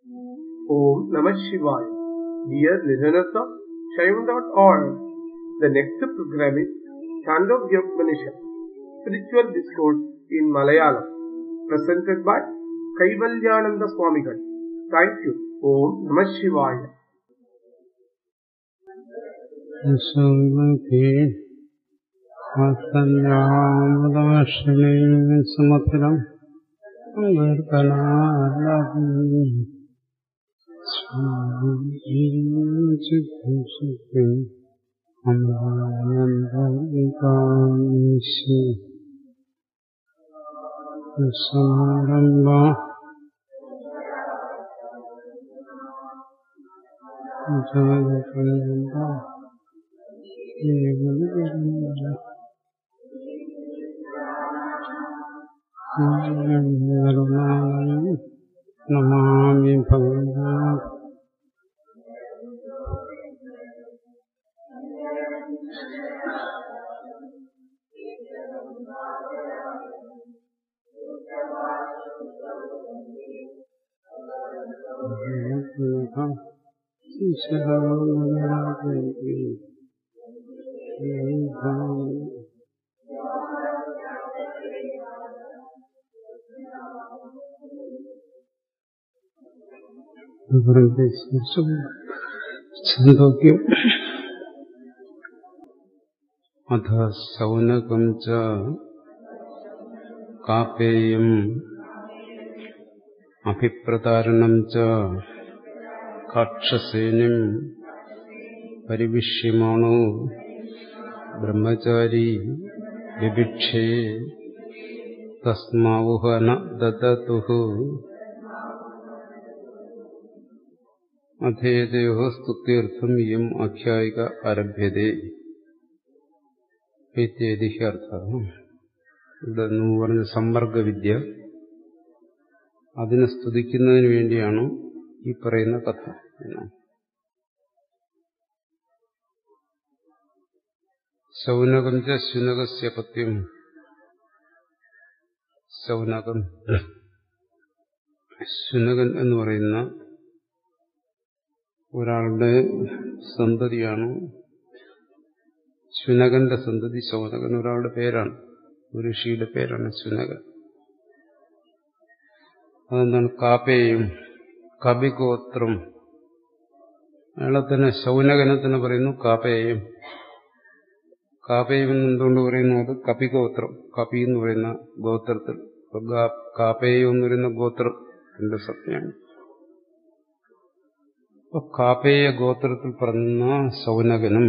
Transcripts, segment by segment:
Om Namah Shivaya. Dear listeners of Shaivan.org, the next program is Chandogya Upanishad, Spiritual Discourse in Malayalam, presented by Kaivalyananda Swamigal. Thank you. Om Namah Shivaya. സമത്തിലും Namami ഭഗവാൻ ഛന്ദോക്യം അഥ ശൗനകം ച കാപേയം അഭിപ്രതാരണം ച കാക്ഷസേനിം പരിവിഷ്യമാണോ ബ്രഹ്മചാരി വിഭിക്ഷേ തസ്മാവുഹ ന ദദതുഹു അധേയതയോ സ്തുത്യർത്ഥം ഇയം ആഖ്യായിക ആരഭ്യതേ ഇത്യേതിഹ്യർത്ഥ. ഇവിടെ മുമ്പ് പറഞ്ഞ സമ്പർക്കവിദ്യ, അതിനെ സ്തുതിക്കുന്നതിന് വേണ്ടിയാണ് ഈ പറയുന്ന കഥ. ശൗനകം ച ശുനകസ്യ പത്യം. ശൗനകം, ശുനകൻ എന്ന് പറയുന്ന ഒരാളുടെ സന്തതിയാണ്. ശുനകന്റെ സന്തതി ശൗനകൻ ഒരാളുടെ പേരാണ്, ഒരു ഋഷിയുടെ പേരാണ് ശുനകൻ. അതെന്താണ്? കാപേയം, കപിഗോത്രം. അയാളെ തന്നെ ശൗനകനെ തന്നെ പറയുന്നു കാപേയം. കാപേയം എന്തുകൊണ്ട് പറയുന്നു? അത് കപിഗോത്രം, കപി എന്ന് പറയുന്ന ഗോത്രത്തിൽ. കാപേയം എന്ന് പറയുന്ന ഗോത്രത്തിന്റെ സംജ്ഞയാണ്. കാപേയ ഗോത്രത്തിൽ പറഞ്ഞ ശൗനകനും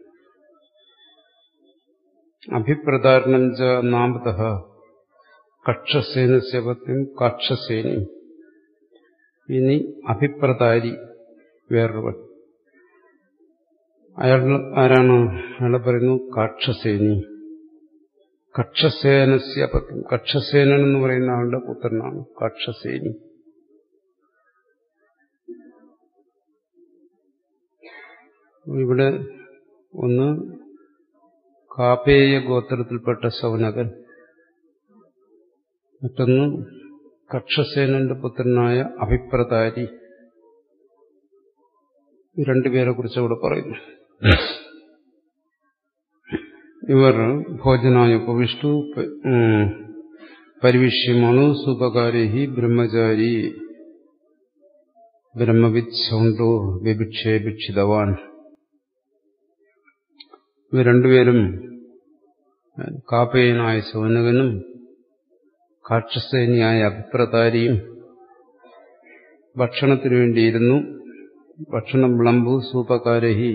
അഭിപ്രതാരണം ച നാമതഃ കക്ഷസേനസ്യ പത്യം കാക്ഷസേനി. ഇനി അഭിപ്രതാരി വേറൊരുവൻ. അയാൾ ആരാണ്? അയാളെ പറയുന്നു കാക്ഷസേനി. കക്ഷസേനസ്യ പത്യം, കക്ഷസേനൻ എന്ന് പറയുന്ന ആളുടെ പുത്രനാണ് കാക്ഷസേനി. ഇവിടെ ഒന്ന് കാപേയ ഗോത്രത്തിൽപ്പെട്ട ശൗനകൻ, മറ്റൊന്ന് കക്ഷസേനന്റെ പുത്രനായ അഭിപ്രതാരി. രണ്ടുപേരെ കുറിച്ച് അവിടെ പറയുന്നു. ഇവർ ഭോജനായ ഉപവിഷ്ടു പരിവിഷ്യമാണു സുപകാരേഹി ബ്രഹ്മചാരി ബ്രഹ്മവിത് ശൗണ്ടോ വിഭിക്ഷേ ഭിക്ഷിതവാൻ. ഇവർ രണ്ടുപേരും കാപേയനായ ശൗനകനും കാക്ഷസേനിയായ അഭിപ്രതാരിയും ഭക്ഷണത്തിനു വേണ്ടിയിരുന്നു. ഭക്ഷണം വിളമ്പു സൂപകാരഹി,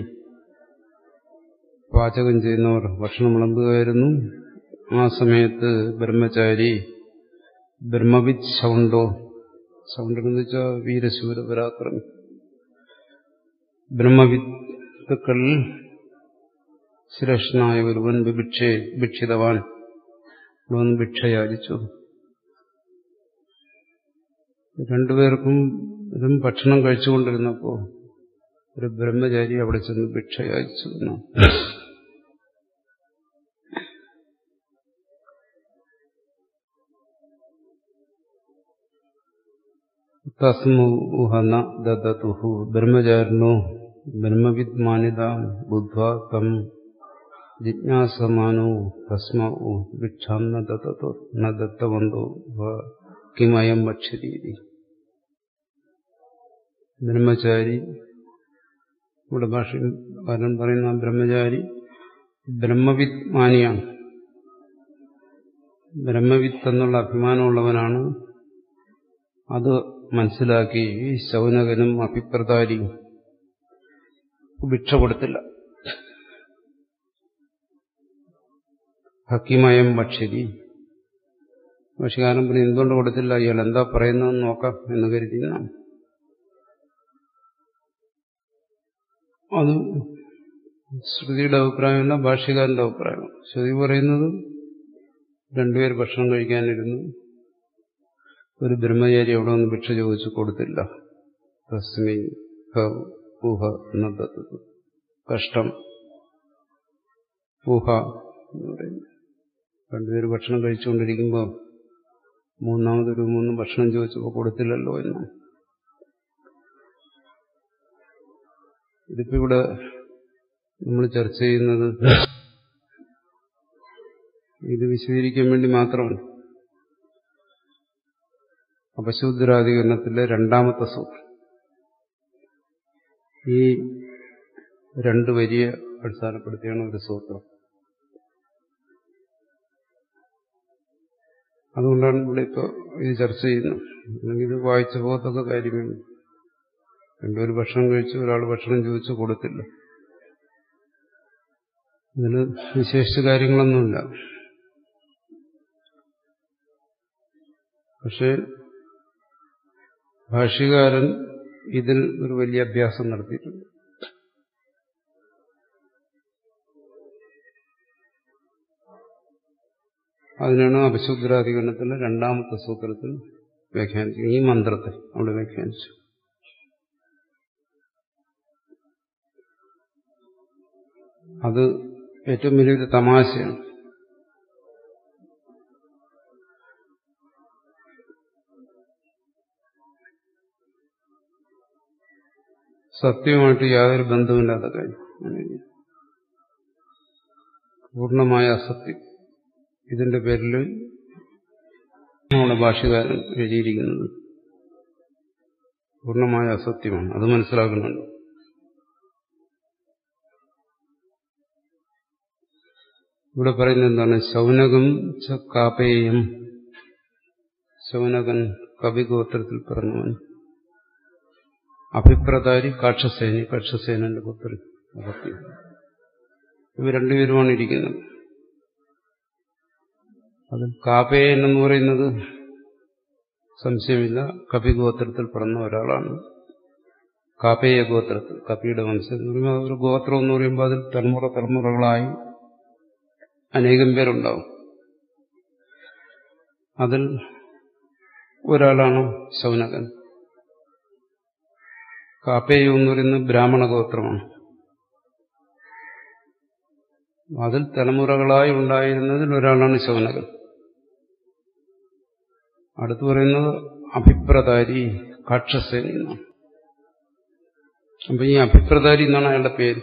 പാചകം ചെയ്യുന്നവർ ഭക്ഷണം വിളമ്പുകയായിരുന്നു. ആ സമയത്ത് ബ്രഹ്മചാരി ബ്രഹ്മവിത് ശൗണ്ടോ, ശൗണ്ടൻ എന്ന് വെച്ചാൽ വീരശൂര പരാക്രമി, ബ്രഹ്മവിത്തുക്കളിൽ ശ്രേഷ്ഠനായ ഒരുവൻ ഭിക്ഷിതവാൻ, ഭിക്ഷയാചിച്ചു. രണ്ടുപേർക്കും ഭക്ഷണം കഴിച്ചുകൊണ്ടിരുന്നപ്പോ ഒരു ബ്രഹ്മചാരി അവിടെ ചെന്ന് ഭിക്ഷയാചിച്ചു. തസ്മുഹ ന ദദതുഹു ബ്രഹ്മചാരിണോ ബ്രഹ്മവിദ്മാനിതാം ബുദ്ധ്വാ തം ജിജ്ഞാസമാനോ തസ്മഉ ഭിക്ഷാം ന ദദതോ ന ദത്തവന്തോ കിമയം വക്ഷ്യതി. ബ്രഹ്മചാരി, ഇവിടെ ഭാഷകാരൻ പറയുന്ന ബ്രഹ്മചാരി ബ്രഹ്മവിദ്മാനിയാണ്. ബ്രഹ്മവിത്ത് എന്നുള്ള അഭിമാനമുള്ളവനാണ്. അത് മനസ്സിലാക്കി ശൗനകനും അഭിപ്രതാരിയും ഭിക്ഷ കൊടുത്തില്ല. ഹക്കിമയം ഭക്ഷ്യതി. ഭാഷകാരൻ പിന്നെ എന്തുകൊണ്ട് കൊടുത്തില്ല, ഇയാൾ എന്താ പറയുന്നതെന്ന് നോക്കാം എന്ന് കരുതിയാണ്. അത് ശ്രുതിയുടെ അഭിപ്രായമല്ല, ഭാഷ്യകാരന്റെ അഭിപ്രായമാണ്. ശ്രുതി പറയുന്നത് രണ്ടുപേർ ഭക്ഷണം കഴിക്കാനിരുന്നു, ഒരു ബ്രഹ്മചാരി അവിടെ നിന്ന് ഭിക്ഷ ചോദിച്ചു കൊടുത്തില്ല. തസ്മൈ ഊഹ നദതു. കഷ്ടം. ഊഹ എന്ന് പറയുന്നത് രണ്ടുപേർ ഭക്ഷണം കഴിച്ചുകൊണ്ടിരിക്കുമ്പോൾ മൂന്നാമതൊരു ഭക്ഷണം ചോദിച്ചപ്പോൾ കൊടുത്തില്ലല്ലോ എന്നാണ്. ഇതിപ്പോ ഇവിടെ നമ്മൾ ചർച്ച ചെയ്യുന്നത് ഇത് വിശദീകരിക്കാൻ വേണ്ടി മാത്രമാണ്. അപശൂദ്രാധികരണത്തിലെ രണ്ടാമത്തെ സൂത്രം. ഈ രണ്ട് വരിയെ അടിസ്ഥാനപ്പെടുത്തിയാണ് ഒരു സൂത്രം. അതുകൊണ്ടാണ് ഇവിടെ ഇപ്പോൾ ഇത് ചർച്ച ചെയ്യുന്നത്. അല്ലെങ്കിൽ ഇത് വായിച്ച പോകത്തൊക്കെ കാര്യമാണ്. രണ്ടുപേർ ഭക്ഷണം കഴിച്ചു, ഒരാൾ ഭക്ഷണം ചോദിച്ചു കൊടുത്തില്ല. ഇതിന് വിശേഷിച്ച കാര്യങ്ങളൊന്നുമില്ല. പക്ഷെ ഭാഷ്യകാരൻ ഇതിൽ ഒരു വലിയ അഭ്യാസം നടത്തിയിട്ടുണ്ട്. അതിനാണ് അപശൂദ്രാധികരണത്തിലെ രണ്ടാമത്തെ സൂത്രത്തിൽ വ്യാഖ്യാനിച്ചത്. ഈ മന്ത്രത്തെ അവിടെ വ്യാഖ്യാനിച്ചു. അത് ഏറ്റവും വലിയൊരു തമാശയാണ്. സത്യവുമായിട്ട് യാതൊരു ബന്ധവുമില്ലാത്ത കാര്യം, പൂർണ്ണമായ അസത്യം. ഇതിന്റെ പേരിൽ നമ്മുടെ ഭാഷ്യകാരൻ എഴുതിയിരിക്കുന്നത് പൂർണ്ണമായ അസത്യമാണ്. അത് മനസ്സിലാക്കുന്നുണ്ട്. ഇവിടെ പറയുന്നത് എന്താണ്? ശൗനകം ച കാപേയം. ശൗനകൻ കവിഗോത്രത്തിൽ പിറന്നവൻ. അഭിപ്രതാരി കാക്ഷസേനി, കാക്ഷസേനന്റെ പുത്രൻ അഗസ്ത്യൻ. ഇവർ രണ്ടുപേരുമാണ് ഇരിക്കുന്നത്. അത് കാപേയൻ എന്ന് പറയുന്നത് സംശയമില്ല കപിഗോത്രത്തിൽ പിറന്ന ഒരാളാണ്. കാപേയ ഗോത്രത്തിൽ, കപിയുടെ വംശം എന്ന് പറയുമ്പോൾ ഒരു ഗോത്രം എന്ന് പറയുമ്പോൾ അതിൽ തലമുറകളായി അനേകം പേരുണ്ടാവും. അതിൽ ഒരാളാണ് ശൗനകൻ. കാപേയം എന്ന് പറയുന്നത് ബ്രാഹ്മണ ഗോത്രമാണ്. അതിൽ തലമുറകളായി ഉണ്ടായിരുന്നതിൽ ഒരാളാണ് ശൗനകൻ. അടുത്ത് പറയുന്നത് അഭിപ്രതാരി കാക്ഷസേനി എന്നാണ്. അപ്പൊ ഈ അഭിപ്രതാരി എന്നാണ് അയാളുടെ പേര്.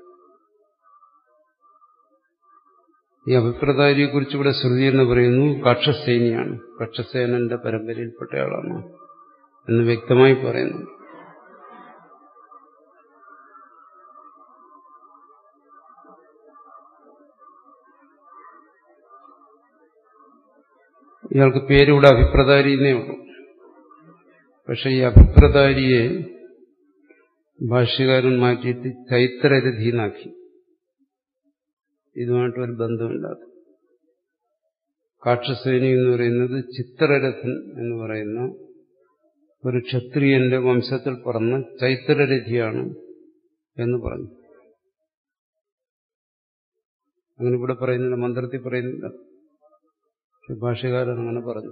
ഈ അഭിപ്രതാരിയെ കുറിച്ച് ഇവിടെ ശ്രുതി എന്ന് പറയുന്നു കാക്ഷസേനിയാണ്, കാക്ഷസേനന്റെ പരമ്പരയിൽപ്പെട്ടയാളാണ് എന്ന് വ്യക്തമായി പറയുന്നു. ഇയാൾക്ക് പേരിവിടെ അഭിപ്രതാരിന്നേ ഉള്ളൂ. പക്ഷെ ഈ അഭിപ്രതാരിയെ ഭാഷ്യകാരൻ മാറ്റിയിട്ട് ചൈത്രരഥീനാക്കി. ഇതുമായിട്ടൊരു ബന്ധമില്ലാത്ത. കാക്ഷസേനി എന്ന് പറയുന്നത് ചിത്രരഥൻ എന്ന് പറയുന്ന ഒരു ക്ഷത്രിയന്റെ വംശത്തിൽ പിറന്ന ചൈത്രരഥിയാണ് എന്ന് പറഞ്ഞു. അങ്ങനെ ഇവിടെ പറയുന്നില്ല, മന്ത്രത്തിൽ പറയുന്നില്ല. ഭാഷ്യകാരൻ അങ്ങനെ പറഞ്ഞു.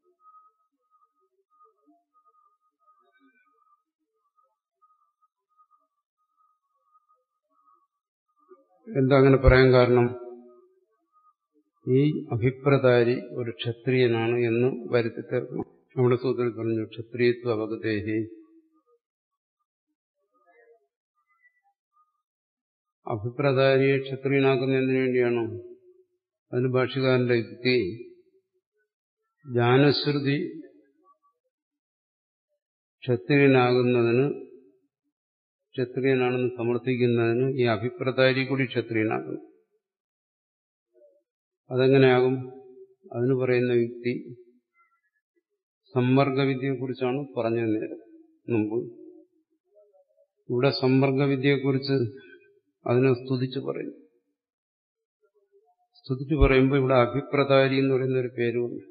എന്താ അങ്ങനെ പറയാൻ കാരണം? ഈ അഭിപ്രതാരി ഒരു ക്ഷത്രിയനാണ് എന്ന് വരുത്തി തീർക്കണം. അവിടെ സൂത്രത്തിൽ പറഞ്ഞു ക്ഷത്രിയത്വ അവഗതേഹി. അഭിപ്രദാരിയെ ക്ഷത്രിയനാക്കുന്നതിന് വേണ്ടിയാണോ? അതിന് ഭാഷ്യകാരന്റെ യുക്തി ജ്ഞാനശ്രുതി ക്ഷത്രിയനാകുന്നതിന്, ക്ഷത്രിയനാണെന്ന് സമർത്ഥിക്കുന്നതിന് ഈ അഭിപ്രദാരി കൂടി ക്ഷത്രിയനാകുന്നു. അതെങ്ങനെയാകും? അതിന് പറയുന്ന യുക്തി സമ്പർക്കവിദ്യയെക്കുറിച്ചാണ് പറഞ്ഞത് നേരം മുമ്പ്. ഇവിടെ സമ്പർക്കവിദ്യയെക്കുറിച്ച് അതിനെ സ്തുതിച്ച് പറയുന്നു. സ്തുതിച്ച് പറയുമ്പോൾ ഇവിടെ അഭിപ്രദാരി എന്ന് പറയുന്ന ഒരു പേര് വന്നു.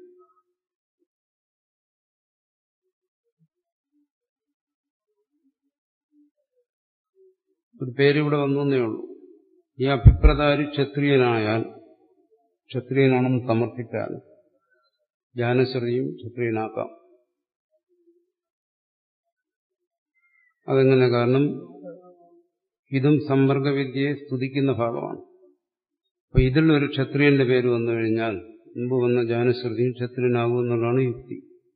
ഒരു പേര് ഇവിടെ വന്നേ ഉള്ളൂ. ഈ അഭിപ്രദാരി ക്ഷത്രിയനായാൽ, ക്ഷത്രിയനാണെന്ന് സമർത്ഥിച്ചാൽ ജ്ഞാനശ്രുതിയും ക്ഷത്രിയനാക്കാം. അതെങ്ങനെ? കാരണം ഇതും സമ്പർക്കവിദ്യയെ സ്തുതിക്കുന്ന ഭാഗമാണ്. അപ്പൊ ഇതിൽ ഒരു ക്ഷത്രിയന്റെ പേര് വന്നു കഴിഞ്ഞാൽ മുമ്പ് വന്ന ജ്ഞാനശ്രുതിയും ക്ഷത്രിയനാകുമെന്നുള്ളതാണ് യുക്തി.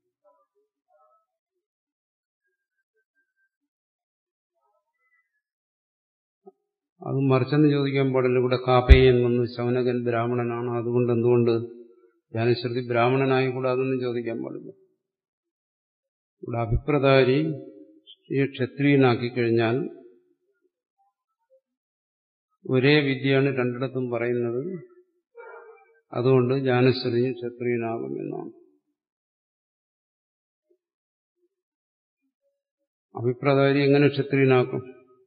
അത് മറിച്ചെന്ന് ചോദിക്കാൻ പാടില്ല. ഇവിടെ കാപ്പേയൻ വന്നു, ശൗനകൻ ബ്രാഹ്മണനാണ്, അതുകൊണ്ട് എന്തുകൊണ്ട് ജ്ഞാനശ്രുതി ബ്രാഹ്മണനായി കൂടെ അതൊന്നും ചോദിക്കാൻ പാടില്ല. ഇവിടെ അഭിപ്രദാരി ഈ ക്ഷത്രിയനാക്കി കഴിഞ്ഞാൽ ഒരേ വിദ്യയാണ് രണ്ടിടത്തും പറയുന്നത്, അതുകൊണ്ട് ജ്ഞാനശ്രുതിയും ക്ഷത്രിയനാകും എന്നാണ്. അഭിപ്രദാരി എങ്ങനെ ക്ഷത്രിയനാക്കും?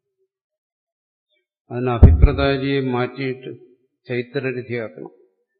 അതിന് അഭിപ്രദാരിയെ മാറ്റിയിട്ട് ചൈത്രരഥിയാക്കണം.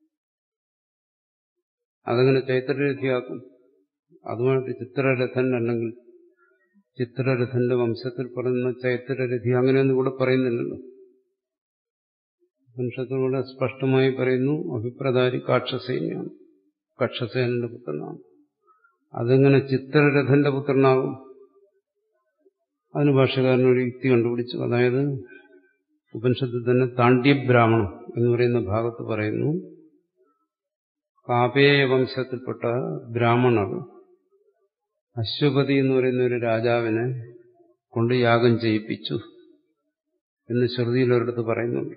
അതെങ്ങനെ ചൈത്രരഥിയാക്കും? അതുമായിട്ട് ചിത്രരഥൻ അല്ലെങ്കിൽ ചിത്രരഥന്റെ വംശത്തിൽ പറയുന്ന ചൈത്രരഥി അങ്ങനെയൊന്നും ഇവിടെ പറയുന്നില്ലല്ലോ. വംശത്തിലൂടെ സ്പഷ്ടമായി പറയുന്നു അഭിപ്രദാരി കാക്ഷസേനയാണ്, കക്ഷസേനന്റെ പുത്രനാണ്. അതെങ്ങനെ ചിത്രരഥന്റെ പുത്രനാകും? അതിന് ഭാഷകാരനൊരു യുക്തി കണ്ടുപിടിച്ചു. അതായത് ഉപനിഷത്തിൽ തന്നെ താണ്ഡ്യബ്രാഹ്മണം എന്ന് പറയുന്ന ഭാഗത്ത് പറയുന്നു, കാപേയ വംശത്തിൽപ്പെട്ട ബ്രാഹ്മണർ അശ്വപതി എന്ന് പറയുന്ന ഒരു രാജാവിനെ കൊണ്ട് യാഗം ചെയ്യിപ്പിച്ചു എന്ന് ശ്രുതിയിൽ ഒരിടത്ത് പറയുന്നുണ്ട്.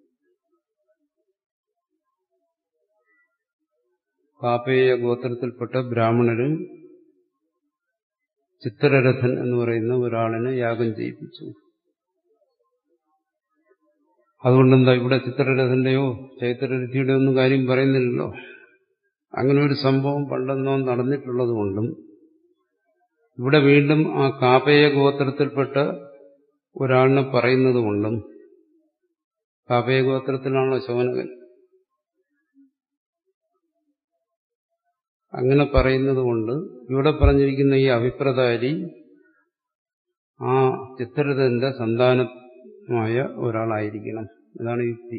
കാപേയ ഗോത്രത്തിൽപ്പെട്ട ബ്രാഹ്മണര് ചിത്രരഥൻ എന്ന് പറയുന്ന ഒരാളിനെ യാഗം ചെയ്യിപ്പിച്ചു. അതുകൊണ്ടെന്താ ഇവിടെ ചിത്രരഥന്റെയോ ചൈത്രരഥിയുടെയോ ഒന്നും കാര്യം പറയുന്നില്ലല്ലോ. അങ്ങനെ ഒരു സംഭവം പണ്ടെന്നോ നടന്നിട്ടുള്ളത് കൊണ്ടും ഇവിടെ വീണ്ടും ആ കാപേയ ഗോത്രത്തിൽപ്പെട്ട ഒരാളിനെ പറയുന്നത് കൊണ്ടും, കാപേയ ഗോത്രത്തിലാണല്ലോ ശൗനകൻ, അങ്ങനെ പറയുന്നത് കൊണ്ട് ഇവിടെ പറഞ്ഞിരിക്കുന്ന ഈ അഭിപ്രദാരി ആ ചിത്രരഥന്റെ സന്താനമായ ഒരാളായിരിക്കണം. ഇതാണ് യുക്തി.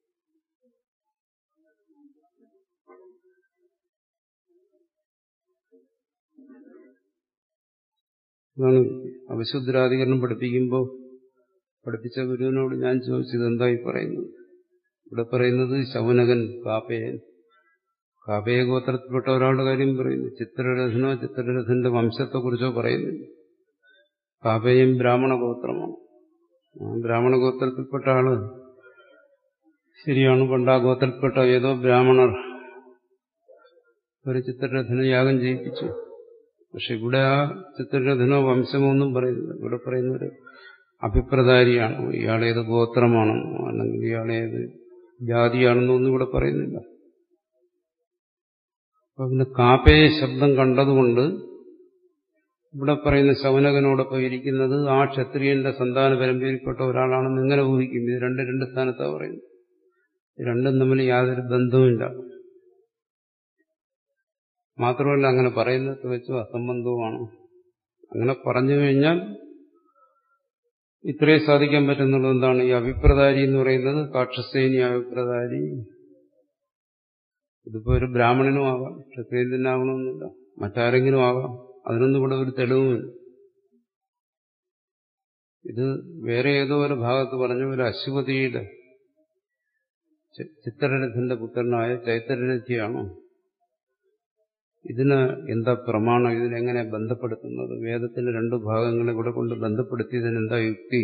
ഇതാണ് അവിശുദ്ധാധികരണം പഠിപ്പിക്കുമ്പോൾ പഠിപ്പിച്ച ഗുരുവിനോട് ഞാൻ ചോദിച്ചത് എന്തായി പറയുന്നത്. ഇവിടെ പറയുന്നത് ശൗനകൻ കാപേയൻ, കാപേയ ഗോത്രത്തിൽപ്പെട്ട ഒരാളുടെ കാര്യം പറയുന്നു. ചിത്രരഥനോ ചിത്രരഥന്റെ വംശത്തെക്കുറിച്ചോ പറയുന്നില്ല. കാപേയൻ ബ്രാഹ്മണ ഗോത്രമാണ്. ബ്രാഹ്മണ ഗോത്രത്തിൽപ്പെട്ട ആള് ശരിയാണ്. പണ്ട് ആ ഗോത്രത്തിൽപ്പെട്ട ഏതോ ബ്രാഹ്മണർ ഒരു ചിത്രരഥനെ യാഗം ചെയ്യിപ്പിച്ചു. പക്ഷെ ഇവിടെ ആ ചിത്രരഥനോ വംശമോ ഒന്നും പറയുന്നില്ല. ഇവിടെ പറയുന്നൊരു അഭിപ്രദാരിയാണോ, ഇയാളേത് ഗോത്രമാണെന്നോ അല്ലെങ്കിൽ ഇയാളേത് ജാതിയാണെന്നോ ഒന്നും ഇവിടെ പറയുന്നില്ല. അപ്പൊ പിന്നെ കാപേയ ശബ്ദം കണ്ടതുകൊണ്ട് ഇവിടെ പറയുന്ന ശൗനകനോടൊപ്പം ഇരിക്കുന്നത് ആ ക്ഷത്രിയന്റെ സന്താന പരമ്പരയിൽപ്പെട്ട ഒരാളാണെന്ന് എങ്ങനെ ഊഹിക്കും? ഇത് രണ്ട് സ്ഥാനത്താണ് പറയുന്നത്. രണ്ടും തമ്മിൽ യാതൊരു ബന്ധവുമില്ല. മാത്രമല്ല അങ്ങനെ പറയുന്നത് വെച്ചു അസംബന്ധവുമാണ്. അങ്ങനെ പറഞ്ഞു കഴിഞ്ഞാൽ ഇത്രയും സാധിക്കാൻ പറ്റുന്നുള്ളത് എന്താണ്? ഈ അഭിപ്രദാരി എന്ന് പറയുന്നത് കാക്ഷസേനി അഭിപ്രദാരി. ഇതിപ്പോ ഒരു ബ്രാഹ്മണനും ആകാം, ക്ഷത്രിയൻ തന്നെ ആകണമെന്നില്ല, മറ്റാരെങ്കിലും ആകാം. അതിനൊന്നും ഇവിടെ ഒരു തെളിവുമില്ല. ഇത് വേറെ ഏതോ ഒരു ഭാഗത്ത് പറഞ്ഞ ഒരു അശ്വതിയുടെ ചിത്രരഥന്റെ പുത്രനായ ചൈത്രരഥിയാണോ ഇതിന് എന്താ പ്രമാണം, ഇതിനെങ്ങനെ ബന്ധപ്പെടുത്തുന്നത്? വേദത്തിന്റെ രണ്ടു ഭാഗങ്ങളെ കൂടെ കൊണ്ട് ബന്ധപ്പെടുത്തിയതിനെന്താ യുക്തി?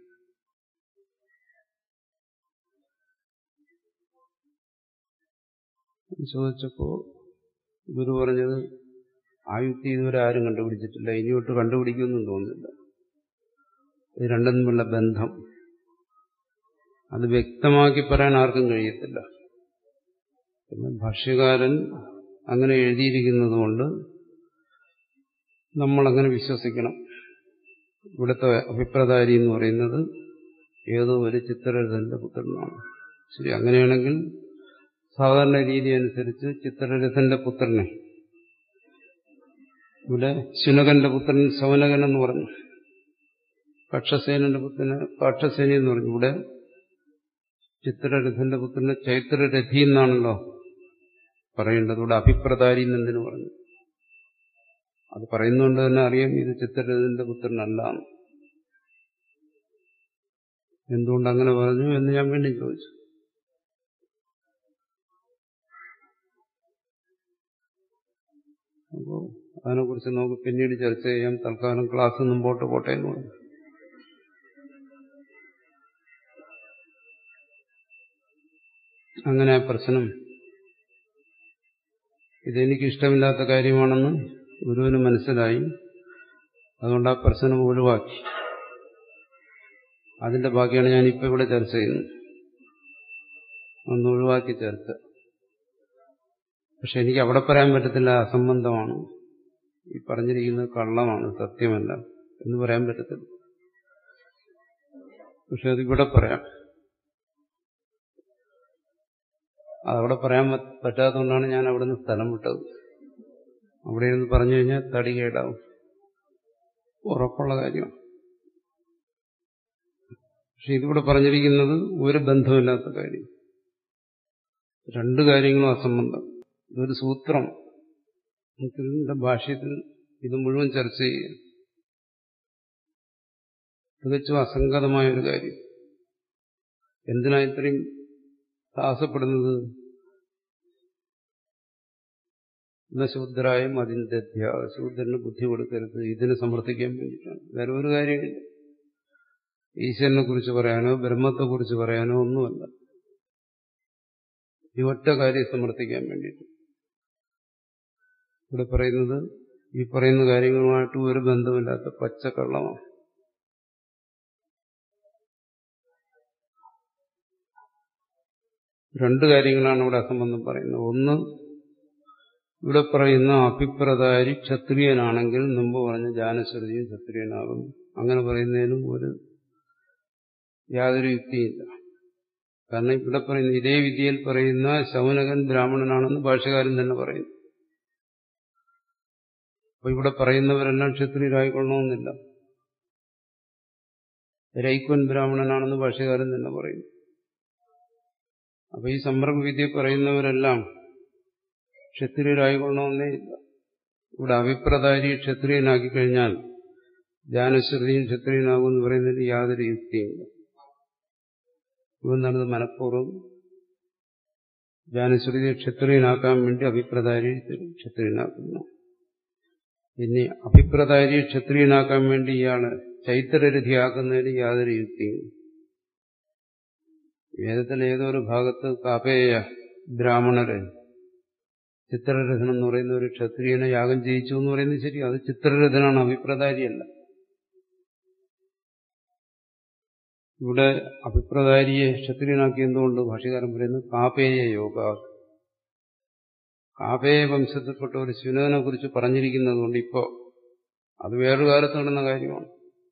ചോദിച്ചപ്പോ ഗുരു പറഞ്ഞത് ആ യുക്തി ഇതുവരെ ആരും കണ്ടുപിടിച്ചിട്ടില്ല, ഇനിയോട്ട് കണ്ടുപിടിക്കുമെന്നും തോന്നുന്നില്ല. ഇത് രണ്ടും തമ്മിലുള്ള ബന്ധം അത് വ്യക്തമാക്കി പറയാൻ ആർക്കും കഴിയത്തില്ല. പിന്നെ ഭാഷ്യകാരൻ അങ്ങനെ എഴുതിയിരിക്കുന്നത് കൊണ്ട് നമ്മളങ്ങനെ വിശ്വസിക്കണം. ഇവിടുത്തെ അഭിപ്രദാരി എന്ന് പറയുന്നത് ഏതോ ഒരു ചിത്രരഥന്റെ പുത്രനാണ്. ശരി, അങ്ങനെയാണെങ്കിൽ സാധാരണ രീതി അനുസരിച്ച് ചിത്രരഥന്റെ പുത്രനെ, ഇവിടെ ശുനകന്റെ പുത്രൻ ശൗനകൻ എന്ന് പറഞ്ഞു, പക്ഷസേനന്റെ പുത്രന് പാക്ഷസേനി എന്ന് പറഞ്ഞു. ഇവിടെ ചിത്രരഥന്റെ പുത്രന് ചൈത്രരഥി എന്നാണല്ലോ പറയേണ്ടത്. ഇവിടെ അഭിപ്രദാരി എന്നെന്തിനു പറഞ്ഞു? അത് പറയുന്നതുകൊണ്ട് തന്നെ അറിയാം ഇത് ചിത്രരഥന്റെ പുത്രനല്ല. എന്തുകൊണ്ട് അങ്ങനെ പറഞ്ഞു എന്ന് ഞാൻ വീണ്ടും ചോദിച്ചു. അപ്പോൾ അതിനെക്കുറിച്ച് നമുക്ക് പിന്നീട് ചർച്ച ചെയ്യാം. തൽക്കാലം ക്ലാസ് മുമ്പോട്ട് പോട്ടെ എന്ന് പറഞ്ഞു. അങ്ങനെ ആ പ്രശ്നം ഇതെനിക്ക് ഇഷ്ടമില്ലാത്ത കാര്യമാണെന്ന് ഗുരുവിന് മനസ്സിലായി. അതുകൊണ്ട് ആ പ്രശ്നം ഒഴിവാക്കി. അതിന്റെ ബാക്കിയാണ് ഞാനിപ്പോൾ ഇവിടെ ചർച്ച ചെയ്യുന്നത്. ഒന്ന് ഒഴിവാക്കി ചർച്ച. പക്ഷെ എനിക്ക് അവിടെ പറയാൻ പറ്റത്തില്ല, അസംബന്ധമാണ്, ഈ പറഞ്ഞിരിക്കുന്നത് കള്ളമാണ്, സത്യമല്ല എന്ന് പറയാൻ പറ്റത്തില്ല. പക്ഷെ അതിവിടെ പറയാം. അതവിടെ പറയാൻ പറ്റാത്തതുകൊണ്ടാണ് ഞാൻ അവിടെ നിന്ന് സ്ഥലം വിട്ടത്. അവിടെ ഇരുന്ന് പറഞ്ഞു കഴിഞ്ഞാൽ തടി കേടാവും, ഉറപ്പുള്ള കാര്യമാണ്. പക്ഷെ ഇതിവിടെ പറഞ്ഞിരിക്കുന്നത് ഒരു ബന്ധമില്ലാത്ത കാര്യം, രണ്ടു കാര്യങ്ങളും അസംബന്ധം. ഇതൊരു സൂത്രം, ഇതിന്റെ ഭാഷ്യത്തിൽ ഇത് മുഴുവൻ ചർച്ച ചെയ്യുക തികച്ചും അസംഗതമായൊരു കാര്യം. എന്തിനാ ഇത്രയും സാഹസപ്പെടുന്നത്? ശൂദ്രായും അതിന്റെ ശൂദ്രന് ബുദ്ധി കൊടുക്കരുത്, ഇതിന് സമർത്ഥിക്കാൻ വേണ്ടിയിട്ടാണ്. വേറെ ഒരു കാര്യമില്ല. ഈശ്വരനെ കുറിച്ച് പറയാനോ ബ്രഹ്മത്തെക്കുറിച്ച് പറയാനോ ഒന്നുമല്ല. ഈ ഒറ്റ കാര്യം സമർത്ഥിക്കാൻ വേണ്ടിയിട്ട് ഇവിടെ പറയുന്നത് ഈ പറയുന്ന കാര്യങ്ങളുമായിട്ട് ഒരു ബന്ധമില്ലാത്ത പച്ചക്കള്ളമാണ്. രണ്ടു കാര്യങ്ങളാണ് ഇവിടെ അസംബന്ധം പറയുന്നത്. ഒന്ന്, ഇവിടെ പറയുന്ന അഭിപ്രദാരി ക്ഷത്രിയനാണെങ്കിൽ മുമ്പ് പറഞ്ഞ ജാനശ്രുതിയും ക്ഷത്രിയനാകും. അങ്ങനെ പറയുന്നതിനും യാതൊരു യുക്തിയില്ല. കാരണം ഇവിടെ പറയുന്ന ഇതേ വിദ്യയിൽ പറയുന്ന ശൗനകൻ ബ്രാഹ്മണനാണെന്ന് ഭാഷ്യകാരൻ തന്നെ പറയുന്നു. അപ്പൊ ഇവിടെ പറയുന്നവരെല്ലാം ക്ഷത്രിയരായിക്കൊള്ളണമെന്നില്ല. രൈക്വൻ ബ്രാഹ്മണനാണെന്ന് ഭാഷ്യകാരൻ തന്നെ പറയുന്നു. അപ്പൊ ഈ സമ്പർക്ക വിദ്യ പറയുന്നവരെല്ലാം ക്ഷത്രിയരായിക്കൊള്ളണമെന്നേ ഇല്ല. ഇവിടെ അഭിപ്രദാരി ക്ഷത്രിയനാക്കി കഴിഞ്ഞാൽ ജാനശ്രുതിയും ക്ഷത്രിയനാകുമെന്ന് പറയുന്നതിന് യാതൊരു യുക്തിയില്ല. ഇവന്നാണത് മനഃപൂർവ്വം ജാനശ്രുതിയെ ക്ഷത്രിയനാക്കാൻ വേണ്ടി അഭിപ്രദാരി ക്ഷത്രിയനാക്കുന്നു. ഇനി അഭിപ്രദാരിയെ ക്ഷത്രിയനാക്കാൻ വേണ്ടി ഇയാള് ചൈത്രരഥിയാക്കുന്നതിന് യാതൊരു യുക്തിയും. വേദത്തിലെ ഏതോ ഒരു ഭാഗത്ത് കാപേയ ബ്രാഹ്മണര് ചിത്രരഥൻ എന്ന് പറയുന്ന ഒരു ക്ഷത്രിയനെ യാഗം ചെയ്യിച്ചു എന്ന് പറയുന്നത് ശരി, അത് ചിത്രരഥനാണ്, അഭിപ്രദാരിയല്ല. ഇവിടെ അഭിപ്രദാരിയെ ക്ഷത്രിയനാക്കി എന്തുകൊണ്ട് ഭാഷ്യകാരൻ പറയുന്നത് കാപേയ യോഗ, കാപേയ വംശത്തിൽപ്പെട്ട ഒരു ശുനകനെ കുറിച്ച് പറഞ്ഞിരിക്കുന്നത് കൊണ്ട് ഇപ്പോ അത് വേറൊരു കാലത്ത് നടന്ന കാര്യമാണ്.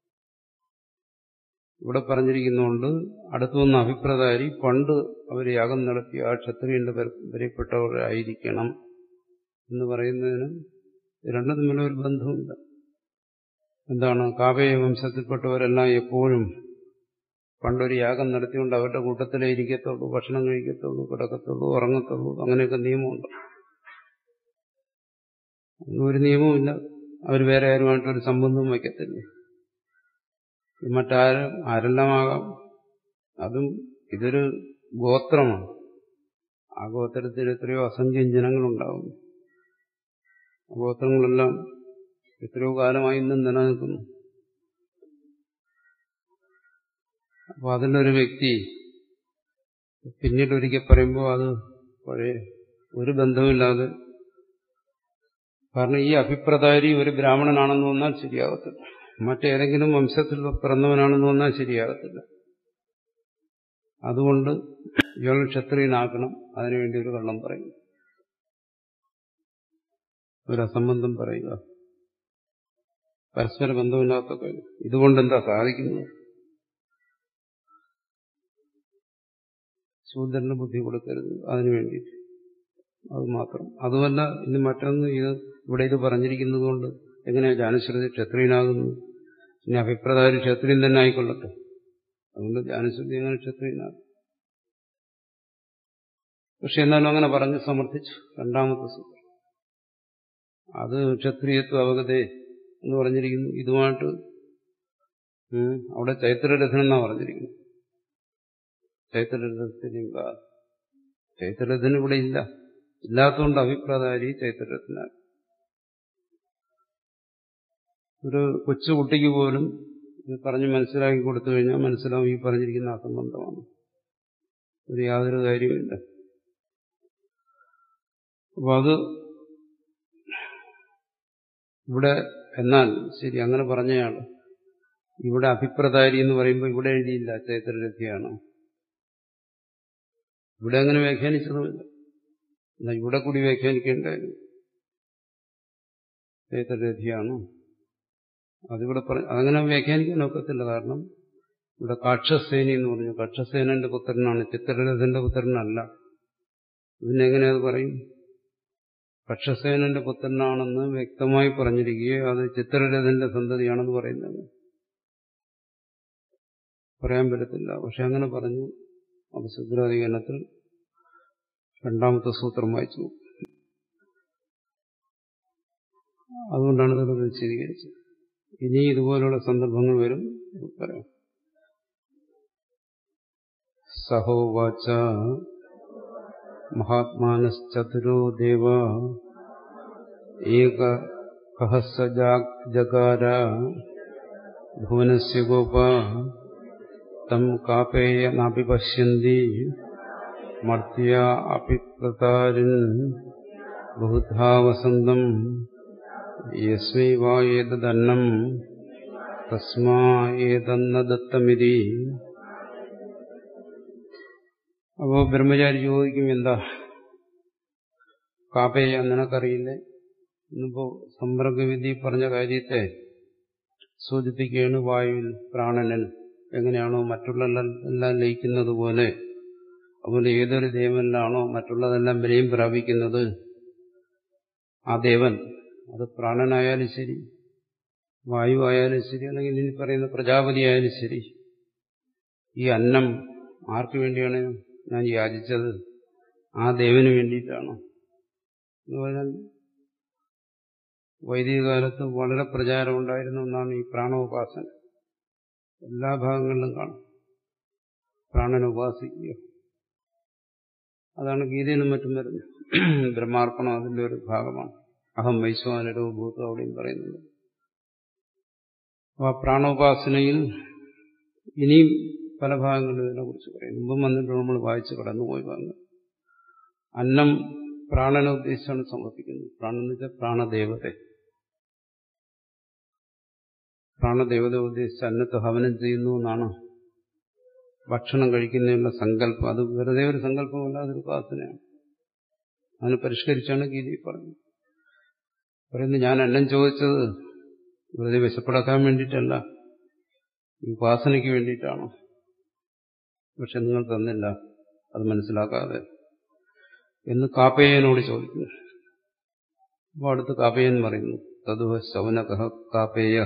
ഇവിടെ പറഞ്ഞിരിക്കുന്നതുകൊണ്ട് അടുത്തു വന്ന അഭിപ്രദാരി പണ്ട് അവർ യാഗം നടത്തി ആ ക്ഷത്രിയന്റെ പരപ്പെട്ടവരായിരിക്കണം എന്ന് പറയുന്നതിന് രണ്ടും തമ്മിലൊരു ബന്ധമില്ല. എന്താണ്, കാപേയ വംശത്തിൽപ്പെട്ടവരെല്ലാം എപ്പോഴും പണ്ടൊരു യാഗം നടത്തിക്കൊണ്ട് അവരുടെ കൂട്ടത്തിലേ ഇരിക്കത്തുള്ളൂ, ഭക്ഷണം കഴിക്കത്തുള്ളൂ, കിടക്കത്തുള്ളൂ, ഉറങ്ങത്തുള്ളൂ, അങ്ങനെയൊക്കെ നിയമമുണ്ട്. ഒരു നിയമവുമില്ല. അവർ വേറെ ആരുമായിട്ടൊരു സംബന്ധവും വയ്ക്കത്തില്ല. ആരെല്ലാമാകാം. അതും ഇതൊരു ഗോത്രമാണ്. ആ ഗോത്രത്തിൽ എത്രയോ അസംഖ്യം ജനങ്ങളുണ്ടാവും. ഗോത്രങ്ങളെല്ലാം എത്രയോ കാലമായി ഇന്നും നിലനിൽക്കുന്നു. അപ്പൊ അതിലൊരു വ്യക്തി പിന്നീട് ഒരിക്കൽ പറയുമ്പോൾ അത് പഴയ ഒരു ബന്ധമില്ലാതെ, കാരണം ഈ അഭിപ്രദാരി ഒരു ബ്രാഹ്മണനാണെന്ന് വന്നാൽ ശരിയാകത്തില്ല, മറ്റേതെങ്കിലും വംശത്തിൽ പിറന്നവനാണെന്ന് വന്നാൽ ശരിയാകത്തില്ല. അതുകൊണ്ട് ഇയാൾ ക്ഷത്രിയനാക്കണം, അതിനുവേണ്ടി ഒരു കള്ളം പറയും, ഒരു അസംബന്ധം പറയുക, പരസ്പര ബന്ധമില്ലാത്ത കാര്യം. ഇതുകൊണ്ട് എന്താ സാധിക്കുന്നത്? ശൂദ്രന് ബുദ്ധി കൊടുക്കരുത്, അതിനു വേണ്ടിയിട്ട്. അത് മാത്രം. അതുമല്ല, ഇനി മറ്റൊന്ന്, ഇവിടെ ഇത് പറഞ്ഞിരിക്കുന്നത് കൊണ്ട് എങ്ങനെയാ ജാനുശ്രുതി ക്ഷത്രിയനാകുന്നു? ഇനി അഭിപ്രായം ക്ഷത്രിയൻ തന്നെ ആയിക്കൊള്ളട്ടെ, അതുകൊണ്ട് ജാനുശ്രുതി എങ്ങനെ ക്ഷത്രിയനാകും? പക്ഷെ എന്നാലും അങ്ങനെ പറഞ്ഞ് സമർത്ഥിച്ചു. രണ്ടാമത്തെ സൂത്രം അത് ക്ഷത്രിയത്വ അവഗതേ എന്ന് പറഞ്ഞിരിക്കുന്നു. ഇതുമായിട്ട് അവിടെ ചൈത്രരഥൻ എന്നാ പറഞ്ഞിരിക്കുന്നു. ചൈത്രരഥൻ ഇവിടെ ഇല്ല, ഇല്ലാത്തതുകൊണ്ട് അഭിപ്രായധാരി ചൈത്രരഥനാണ്. ഒരു കൊച്ചുകുട്ടിക്ക് പോലും ഇത് പറഞ്ഞ് മനസ്സിലാക്കി കൊടുത്തു കഴിഞ്ഞാൽ മനസ്സിലാവും ഈ പറഞ്ഞിരിക്കുന്ന അസംബന്ധമാണ്, ഒരു യാതൊരു കാര്യവുമില്ല. അപ്പൊ അത് ഇവിടെ, എന്നാൽ ശരി അങ്ങനെ പറഞ്ഞയാള് ഇവിടെ അഭിപ്രദാരി എന്ന് പറയുമ്പോൾ ഇവിടെ എഴുതിയില്ല ചൈത്രരഥിയാണ്, ഇവിടെ അങ്ങനെ വ്യാഖ്യാനിച്ചതുമില്ല. എന്നാൽ ഇവിടെ കൂടി വ്യാഖ്യാനിക്കേണ്ടായിരുന്നു, ചൈത്രരഥിയാണ്. അതിവിടെ അതങ്ങനെ വ്യാഖ്യാനിക്കാൻ ഒക്കത്തില്ല. കാരണം ഇവിടെ കാക്ഷസേനി എന്ന് പറഞ്ഞു, കാക്ഷസേനന്റെ പുത്രനാണ്, ചിത്രരഥന്റെ പുത്രനല്ല. ഇതിനെങ്ങനെ അത് പറയും? പക്ഷസേനന്റെ പുത്രനാണെന്ന് വ്യക്തമായി പറഞ്ഞിരിക്കുകയോ അത് ചിത്രരഥന്റെ സന്തതിയാണെന്ന് പറയുന്നത് പറയാൻ പറ്റത്തില്ല. പക്ഷെ അങ്ങനെ പറഞ്ഞു. അത് ശൂദ്രാധികരണത്തിൽ രണ്ടാമത്തെ സൂത്രം വായിച്ചു. അതുകൊണ്ടാണ് ഇതൊക്കെ വിശദീകരിച്ചത്. ഇനി ഇതുപോലുള്ള സന്ദർഭങ്ങൾ വരും, പറയാം. സഹോവാച മഹാത്മാനശ്ചതുരോ ദേവ ഏക കഹസ്സ ജകാര ഭുവനസ്യ ഗോപ തം കാപേയ നാപി പശ്യന്തി മർത്യ അപിപ്രതാരിൻ ബഹുധാ വസന്തം യസ്മൈ വാ ഏതദന്നം തസ്മാ ഏതന്ന ദത്തമിതി. അപ്പോ ബ്രഹ്മചാരി ചോദിക്കും, എന്താ കാപേയ നിനക്കറിയില്ലേ? ഇന്നിപ്പോ സമ്പർക്കവിധി പറഞ്ഞ കാര്യത്തെ സൂചിപ്പിക്കുകയാണ്. വായുവിൽ പ്രാണനിൽ എങ്ങനെയാണോ മറ്റുള്ള എല്ലാം ലയിക്കുന്നത് പോലെ, അതുപോലെ ഏതൊരു ദേവനിലാണോ മറ്റുള്ളതെല്ലാം വിലയും പ്രാപിക്കുന്നത്, ആ ദേവൻ, അത് പ്രാണനായാലും ശരി, വായു ആയാലും ശരി, അല്ലെങ്കിൽ ഇനി പറയുന്ന പ്രജാപതി ആയാലും ശരി, ഈ അന്നം ആർക്കു വേണ്ടിയാണ് ഞാൻ യാചിച്ചത്? ആ ദേവന് വേണ്ടിയിട്ടാണ് എന്ന് പറഞ്ഞാൽ വൈദിക കാലത്ത് വളരെ പ്രചാരം ഉണ്ടായിരുന്ന ഒന്നാണ് ഈ പ്രാണോപാസന. എല്ലാ ഭാഗങ്ങളിലും കാണും പ്രാണനെ ഉപാസിക്കുക. അതാണ് ഗീതയിലും മറ്റും വരുന്നത്. ബ്രഹ്മാർപ്പണം അതിന്റെ ഒരു ഭാഗമാണ്. അഹം വൈശ്വാനരോ ഭൂതോ അവിടെയും പറയുന്നുണ്ട്. ആ പ്രാണോപാസനയിൽ ഇനിയും പല ഭാഗങ്ങളിലും ഇതിനെക്കുറിച്ച് പറയും. മുമ്പും വന്നിട്ട് നമ്മൾ വായിച്ച് കടന്നുപോയി ഭാഗങ്ങൾ. അന്നം പ്രാണനെ ഉദ്ദേശിച്ചാണ് സമർപ്പിക്കുന്നത്. പ്രാണൻ എന്ന് വെച്ചാൽ പ്രാണദേവത. പ്രാണദേവത ഉദ്ദേശിച്ച് അന്നത്തെ ഹവനം ചെയ്യുന്നു എന്നാണ് ഭക്ഷണം കഴിക്കുന്നതിനുള്ള സങ്കല്പം. അത് വെറുതെ ഒരു സങ്കല്പമല്ല, അതൊരു ഉപാസനയാണ്. അതിനെ പരിഷ്കരിച്ചാണ് ഗീതയിൽ പറഞ്ഞത്. പറയുന്നത്, ഞാൻ അന്നം ചോദിച്ചത് വെറുതെ വിശപ്പടക്കാൻ വേണ്ടിയിട്ടല്ല, ഉപാസനയ്ക്ക് വേണ്ടിയിട്ടാണ്. പക്ഷെ നിങ്ങൾ തന്നില്ല, അത് മനസ്സിലാക്കാതെ എന്ന് കാപേയനോട് ചോദിക്കുന്നു. അപ്പോൾ അടുത്ത് കാപേയൻ പറയുന്നു, തതുഹ ശൗനകഃ കാപേയഃ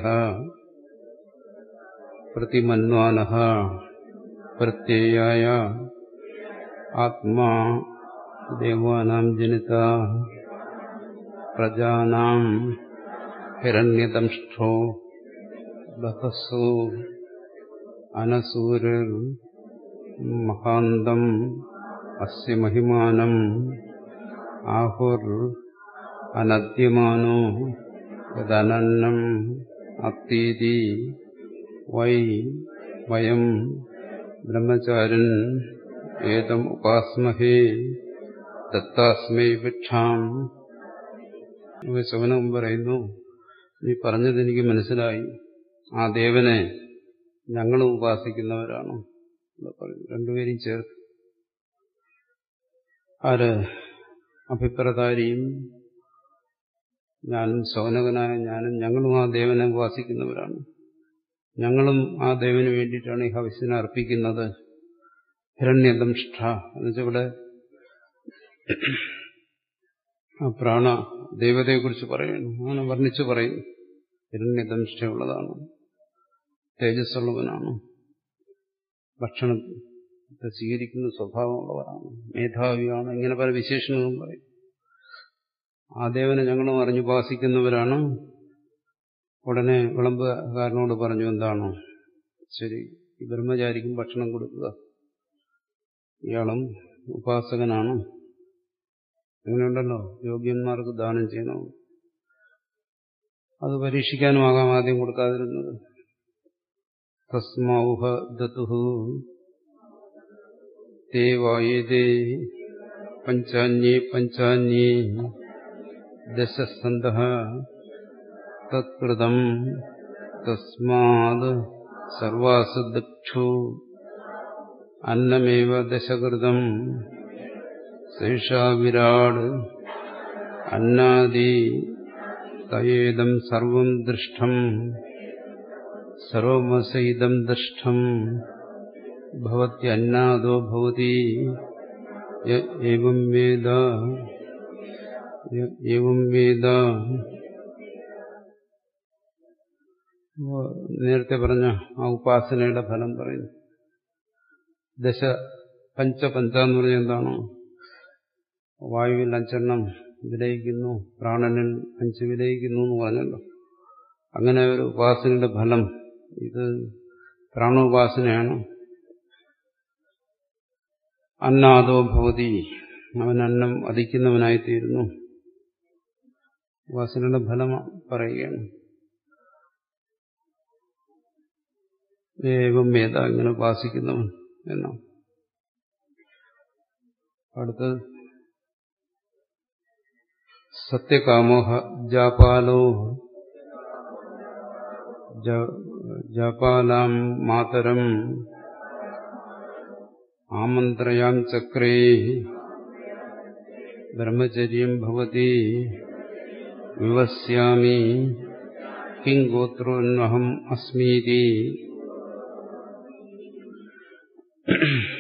പ്രതിമന്വാനഃ പ്രത്യയായ ആത്മാ ദേവാനാം ജനിത പ്രജാനാം ഹിരണ്യദംഷ്ട്രോ ബഹസോ അനസൂരർ മഹാന്തം അസ്യ മഹിമാനം ആഹുർ അനദ്യമാനോ യദനന്നം അത്തീതി വൈ വയം ബ്രഹ്മചാരിൻ ഏതം ഉപാസ്മഹേ ദത്താസ്മൈ ഭിക്ഷാം. ശൗനകം പറയുന്നു, നീ പറഞ്ഞത് എനിക്ക് മനസ്സിലായി. ആ ദേവനെ ഞങ്ങളും ഉപാസിക്കുന്നവരാണ്. രണ്ടുപേരും ചേർത്ത് ആര് അഭിപ്രദാരിയും ഞാനും ശൗനകനായ ഞങ്ങളും ആ ദേവനെ ഉപാസിക്കുന്നവരാണ്. ഞങ്ങളും ആ ദേവന് വേണ്ടിയിട്ടാണ് ഈ ഹവിസ്സിനെ അർപ്പിക്കുന്നത്. ഹിരണ്യദംഷ്ഠ എന്നുവെച്ചാൽ ഇവിടെ ആ പ്രാണ ദേവതയെക്കുറിച്ച് പറയുന്നു. അങ്ങനെ വർണ്ണിച്ചു പറയുന്നു. ഹിരണ്യദംഷ്ഠയുള്ളതാണ്, തേജസ്സുള്ളവനാണ്, ഭക്ഷണത്തെ സ്വീകരിക്കുന്ന സ്വഭാവമുള്ളവരാണ്, മേധാവിയാണ്, ഇങ്ങനെ പല വിശേഷണങ്ങളും പറയും. ആ ദേവനെ ഞങ്ങളും അറിഞ്ഞുപാസിക്കുന്നവരാണ്. ഉടനെ വിളമ്പുകാരനോട് പറഞ്ഞു, എന്താണോ ശരി, ഈ ബ്രഹ്മചാരിക്കും ഭക്ഷണം കൊടുക്കുക, ഇയാളും ഉപാസകനാണ്, അങ്ങനെയുണ്ടല്ലോ, യോഗ്യന്മാർക്ക് ദാനം ചെയ്യണം. അത് പരീക്ഷിക്കാനുമാകാം ആദ്യം കൊടുക്കാതിരുന്നത്. തസ്മൗഹ ദതുഹു തേ വായേതേ പഞ്ചാന്യേ ദശസന്തഃ തത്കൃതം തസ്മാത് സർവാസു ദക്ഷു അന്നമേവ ദശകൃതം സേഷാ വിരാട് അന്നാദി തയേദം സർവം ദൃഷ്ടം സർവമസൈദം ദൃഷ്ടം ഭവത്യന്നാദോ ഭവതി ഏവം വേദ. നേരത്തെ പറഞ്ഞ ആ ഉപാസനയുടെ ഫലം പറയുന്നു. പഞ്ച എന്ന് പറഞ്ഞാൽ എന്താണോ, വായുവിൽ 5 വിലയിക്കുന്നു, പ്രാണനിൽ 5 വിലയിക്കുന്നു എന്ന് പറഞ്ഞല്ലോ. അങ്ങനെ ഒരു ഉപാസനയുടെ ഫലം ഇത് പ്രാണോപാസനയാണ്. അന്നാദോ ഭവതി, അവൻ അന്നം അധിക്കുന്നവനായിത്തീരുന്നു. ഉപാസനയുടെ ഫലം പറയുകയാണ്. ഏവം വേദ, ഇങ്ങനെ ഉപാസിക്കുന്നവൻ എന്നാണ്. അടുത്ത് സത്യകാമോഹ ജാപാലോ ജാപാലാം മാതരം ആമന്ത്രയാം ചക്രേ ബ്രഹ്മചര്യം ഭവതി വിവസ്യാമി കിം ഗോത്രോന്വഹം അസ്മീതി.